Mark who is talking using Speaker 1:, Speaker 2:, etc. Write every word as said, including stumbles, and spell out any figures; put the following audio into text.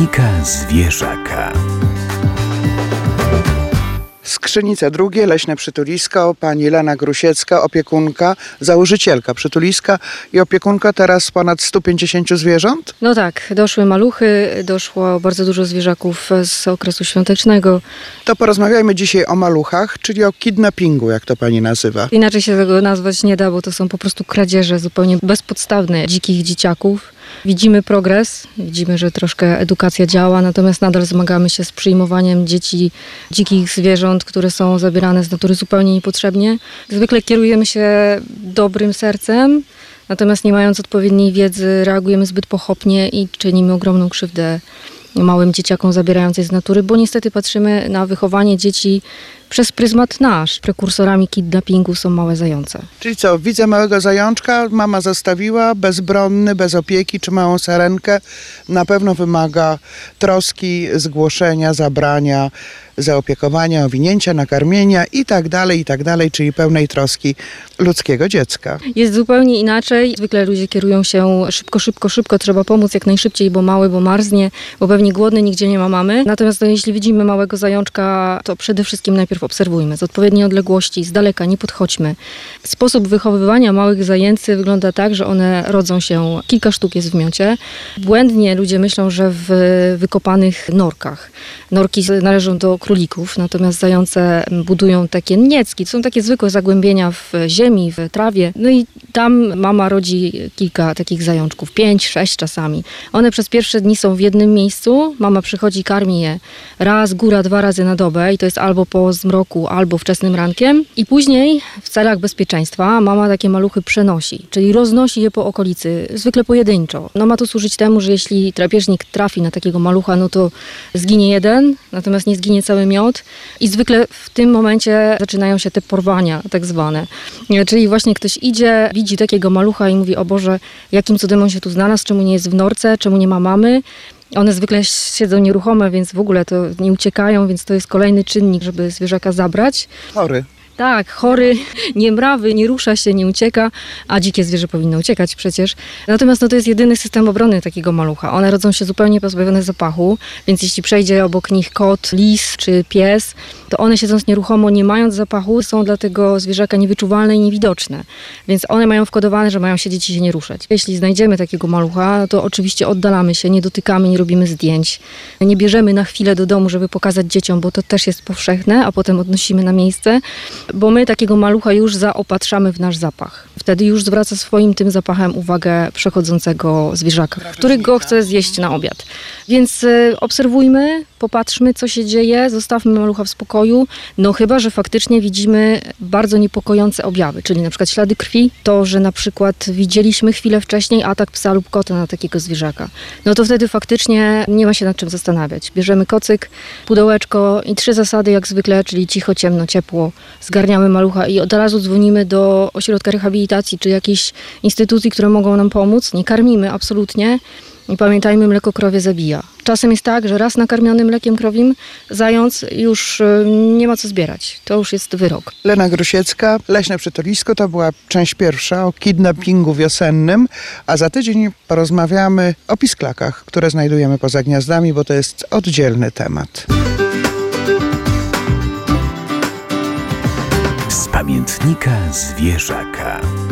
Speaker 1: pamiętnika zwierzaka.
Speaker 2: Skrzynice drugie, leśne przytulisko, pani Lena Grusiecka, opiekunka, założycielka przytuliska i opiekunka teraz ponad stu pięćdziesięciu zwierząt?
Speaker 3: No tak, doszły maluchy, doszło bardzo dużo zwierzaków z okresu świątecznego.
Speaker 2: To porozmawiajmy dzisiaj o maluchach, czyli o kidnappingu, jak to pani nazywa.
Speaker 3: Inaczej się tego nazwać nie da, bo to są po prostu kradzieże zupełnie bezpodstawne dzikich dzieciaków. Widzimy progres, widzimy, że troszkę edukacja działa, natomiast nadal zmagamy się z przyjmowaniem dzieci, dzikich zwierząt, które są zabierane z natury zupełnie niepotrzebnie. Zwykle kierujemy się dobrym sercem, natomiast nie mając odpowiedniej wiedzy reagujemy zbyt pochopnie i czynimy ogromną krzywdę małym dzieciakom zabierając je z natury, bo niestety patrzymy na wychowanie dzieci przez pryzmat nasz. Prekursorami kidnappingu są małe zające.
Speaker 2: Czyli co, widzę małego zajączka, mama zostawiła, bezbronny, bez opieki, czy małą sarenkę. Na pewno wymaga troski, zgłoszenia, zabrania, zaopiekowania, owinięcia, nakarmienia i tak dalej, i tak dalej, czyli pełnej troski ludzkiego dziecka.
Speaker 3: Jest zupełnie inaczej. Zwykle ludzie kierują się szybko, szybko, szybko, trzeba pomóc jak najszybciej, bo mały, bo marznie, bo pewnie głodny, nigdzie nie ma mamy. Natomiast no, jeśli widzimy małego zajączka, to przede wszystkim najpierw obserwujmy z odpowiedniej odległości, z daleka, nie podchodźmy. Sposób wychowywania małych zajęcy wygląda tak, że one rodzą się, kilka sztuk jest w miocie. Błędnie ludzie myślą, że w wykopanych norkach. Norki należą do królików, natomiast zające budują takie niecki, to są takie zwykłe zagłębienia w ziemi, w trawie. No i tam mama rodzi kilka takich zajączków, pięć, sześć czasami. One przez pierwsze dni są w jednym miejscu, mama przychodzi, karmi je raz, góra dwa razy na dobę i to jest albo po zmroku, albo wczesnym rankiem. I później w celach bezpieczeństwa mama takie maluchy przenosi, czyli roznosi je po okolicy, zwykle pojedynczo. No ma to służyć temu, że jeśli drapieżnik trafi na takiego malucha, no to zginie jeden, natomiast nie zginie cały miot i zwykle w tym momencie zaczynają się te porwania tak zwane. Czyli właśnie ktoś idzie, widzi takiego malucha i mówi: o Boże, jakim cudem on się tu znalazł, czemu nie jest w norce, czemu nie ma mamy. One zwykle siedzą nieruchome, więc w ogóle to nie uciekają, więc to jest kolejny czynnik, żeby zwierzaka zabrać.
Speaker 2: Chory.
Speaker 3: Tak, chory, nie mrawy, nie rusza się, nie ucieka, a dzikie zwierzę powinno uciekać przecież. Natomiast no, to jest jedyny system obrony takiego malucha. One rodzą się zupełnie pozbawione zapachu, więc jeśli przejdzie obok nich kot, lis czy pies, to one siedząc nieruchomo, nie mając zapachu, są dla tego zwierzaka niewyczuwalne i niewidoczne. Więc one mają wkodowane, że mają siedzieć i się nie ruszać. Jeśli znajdziemy takiego malucha, no to oczywiście oddalamy się, nie dotykamy, nie robimy zdjęć. Nie bierzemy na chwilę do domu, żeby pokazać dzieciom, bo to też jest powszechne, a potem odnosimy na miejsce. Bo my takiego malucha już zaopatrzamy w nasz zapach. Wtedy już zwraca swoim tym zapachem uwagę przechodzącego zwierzaka, który go chce zjeść na obiad. Więc y, obserwujmy, popatrzmy, co się dzieje, zostawmy malucha w spokoju, no chyba że faktycznie widzimy bardzo niepokojące objawy, czyli na przykład ślady krwi, to, że na przykład widzieliśmy chwilę wcześniej atak psa lub kota na takiego zwierzaka. No to wtedy faktycznie nie ma się nad czym zastanawiać. Bierzemy kocyk, pudełeczko i trzy zasady jak zwykle, czyli cicho, ciemno, ciepło, zgarniamy malucha i od razu dzwonimy do ośrodka rehabilitacji czy jakiejś instytucji, które mogą nam pomóc. Nie karmimy absolutnie i pamiętajmy, mleko krowie zabija. Czasem jest tak, że raz nakarmiony mlekiem krowim zając już nie ma co zbierać. To już jest wyrok.
Speaker 2: Lena Grusiecka, Leśne Przytulisko, to była część pierwsza o kidnappingu wiosennym, a za tydzień porozmawiamy o pisklakach, które znajdujemy poza gniazdami, bo to jest oddzielny temat.
Speaker 1: Z pamiętnika zwierzaka.